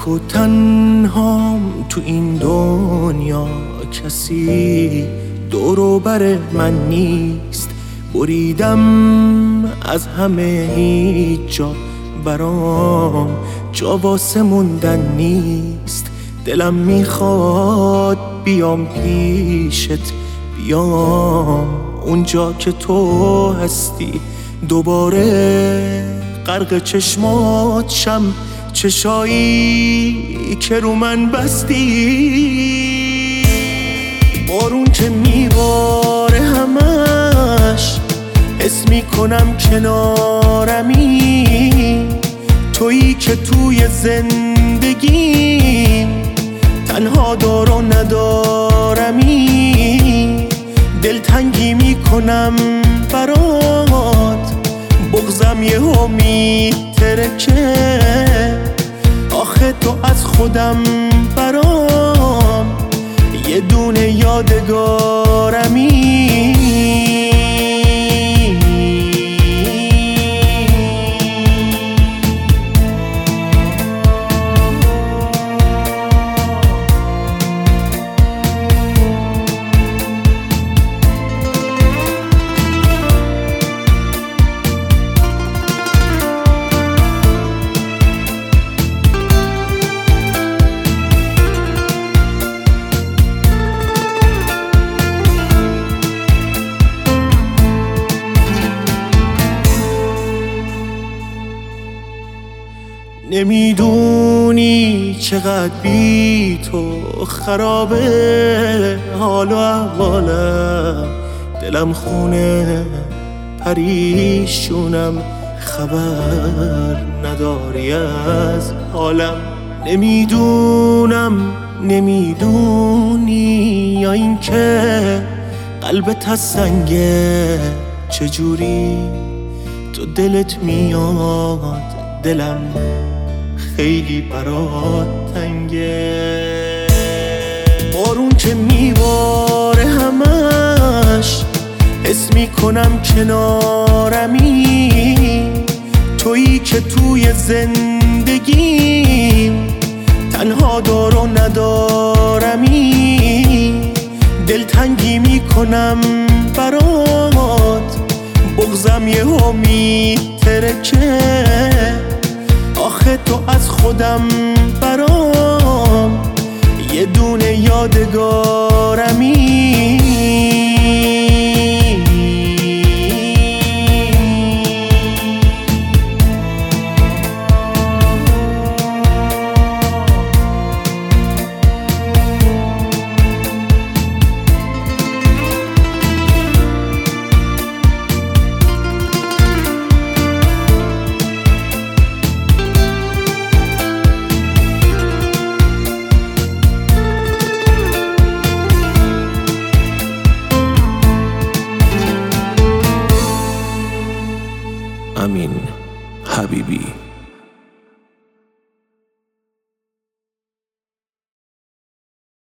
تو تنهام تو این دنیا، کسی دور و بر من نیست. بریدم از همه، هیچ جا برام جا واسه موندن نیست. دلم میخواد بیام پیشت، بیام اونجا که تو هستی، دوباره غرق چشمات شم، چشایی که رو من بستی. بارون که میباره همش حس میکنم کنارمی، تویی که توی زندگیم تنها دار و ندارمی. دلتنگی میکنم برات، بغضم یهو میترکه. آخه تو از خودم برام یه دونه یادگارمی. نمیدونی چقدر بی تو خرابه حال و احوالم، دلم خونه پریشونم، خبر نداری از حالم. نمیدونی یا این که قلبت از سنگه، چجوری تو دلت میاد، دلم خیلی برات تنگه. بارون که میباره همش حس میکنم کنارمی، تویی که توی زندگیم تنها دار و ندارمی. دلتنگی میکنم برات، بغضم یهو میترکه. آخه تو از خودم برام یه دونه یادگارمی.